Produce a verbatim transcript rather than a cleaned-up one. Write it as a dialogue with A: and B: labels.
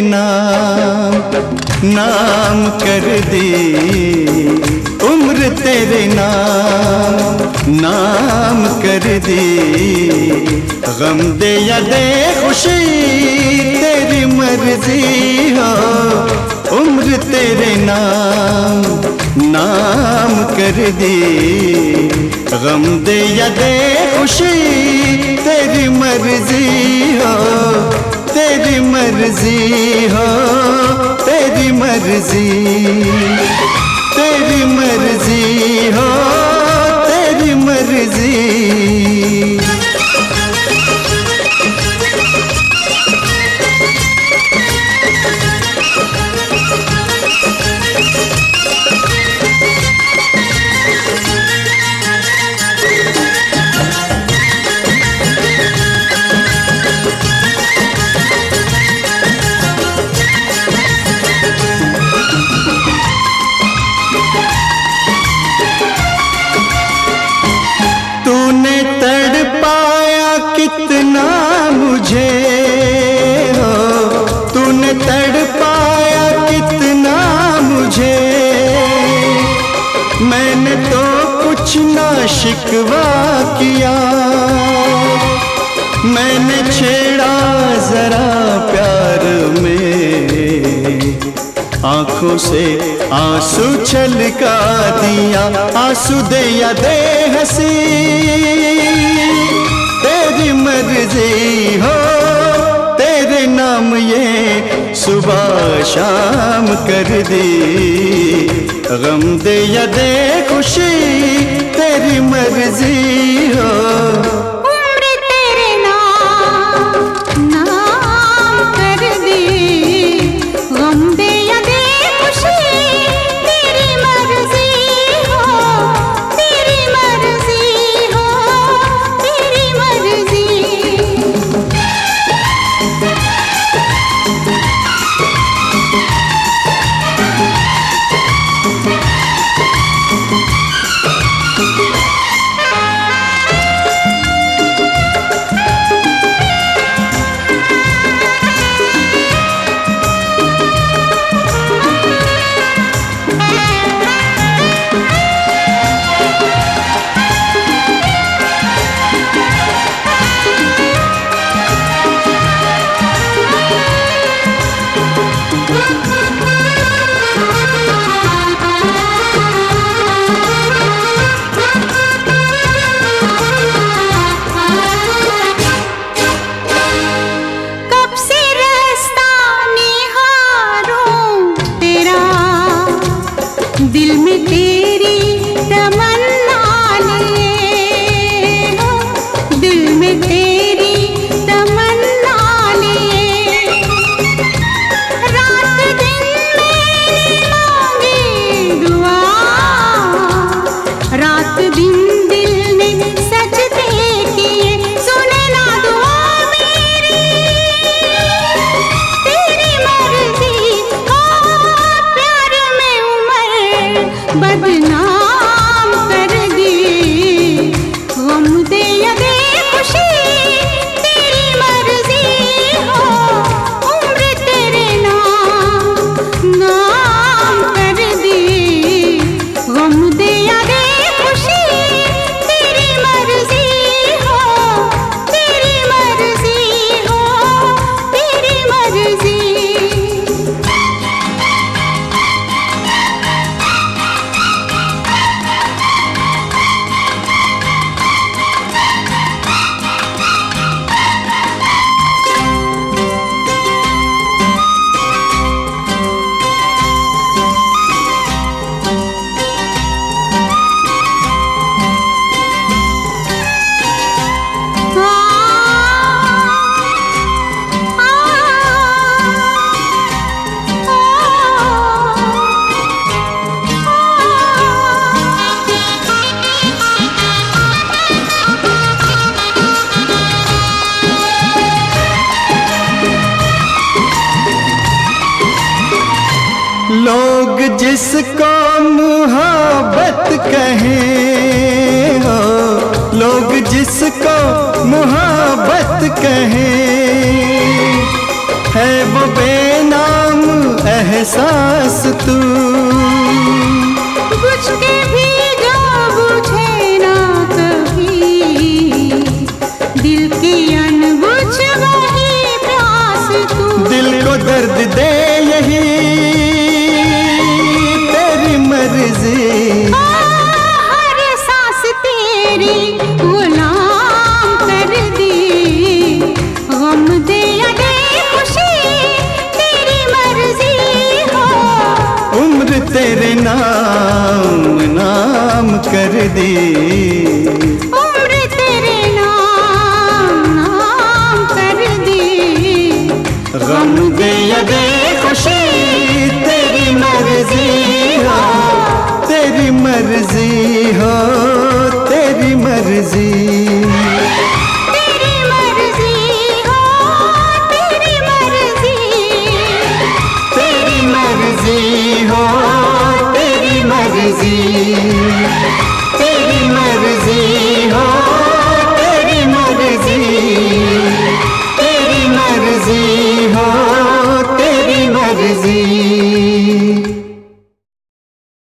A: नाम नाम कर दी, उम्र तेरे नाम नाम कर दी। गम दे या दे खुशी तेरी मर्जी हो, उम्र तेरे नाम नाम कर दी। गम दे या दे खुशी तेरी मर्जी हो, तेरी मर्जी हो, तेरी मर्जी, तेरी मर्जी हो, तेरी मर्जी। कितना मुझे हो तूने तड़पाया, कितना मुझे। मैंने तो कुछ ना शिकवा किया, मैंने छेड़ा जरा प्यार में। आंखों से आंसू छलका दिया, आंसू दे या दे हंसी तेरी मर्जी हो, तेरे नाम ये सुबह शाम कर दी। गम दे या दे खुशी तेरी मर्जी हो,
B: उम्र तेरे नाम नाम कर दी। गम दे या दे खुशी तेरी मर्जी हो, तेरी मर्जी हो, तेरी मर्जी। दिल में तेरी तमन्ना लिए हो, दिल में तेरी तमन्ना लिए। रात दिन मैंने मांगी दुआ, रात दिन दिल ने सजदे किए। सुने ना दुआ मेरी, तेरी मर्जी हो, प्यार में उम्र बदनाम कर दी। गम दे या दे खुशी तेरी मर्जी हो, उम्र तेरे नाम नाम कर दी। गम दे या दे खुशी तेरी मर्जी हो, तेरी मर्जी हो, तेरी मर्जी।
A: लोग जिसको मोहब्बत कहें हो, लोग जिसको मोहब्बत कहें, है वो बेना एहसास तू।
B: बुझ के भी जो बुझे ना कभी, दिल की अनबुझ वही प्यास तू।
A: दिल को दर्द दे यही तेरी मर्जी,
B: हर सांस तेरी गुलाम कर दी। गम दे या दे खुशी तेरी मर्जी हो,
A: उम्र तेरे नाम नाम कर दी।
B: उम्र तेरे नाम नाम कर दी।
A: गम दे या दे खुशी तेरी मर्जी हो, तेरी मर्जी हो, तेरी मर्जी।
B: तेरी मर्जी हो, तेरी मर्जी।
A: तेरी मर्जी हो, तेरी मर्जी। तेरी मर्जी हो, तेरी मर्जी। तेरी मर्जी हो।